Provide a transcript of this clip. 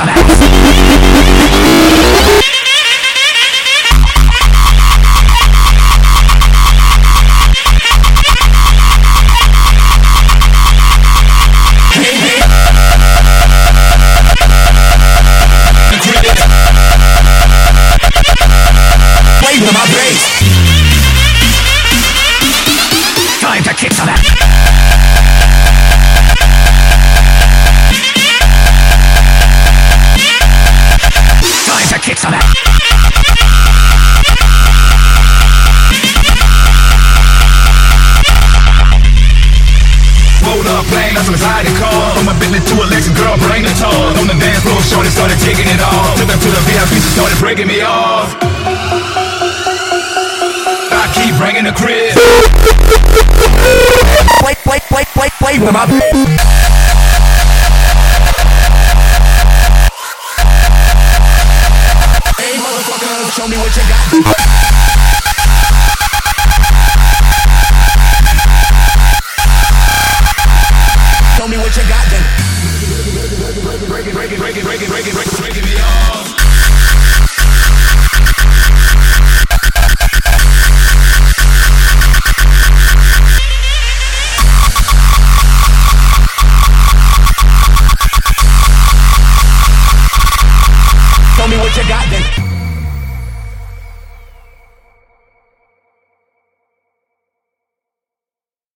some ass. Wave my bass. Time to kick some ass. Time to kick some ass. Roll up, playing on some anxiety calls. From a Bentley to a Lexus, girl, bring the tall. On the dance floor, shorty started taking it off. Took her to the VIP, she started breaking me off. I keep bringing the crib. Wait, with my hey, motherfucker, show me what you got.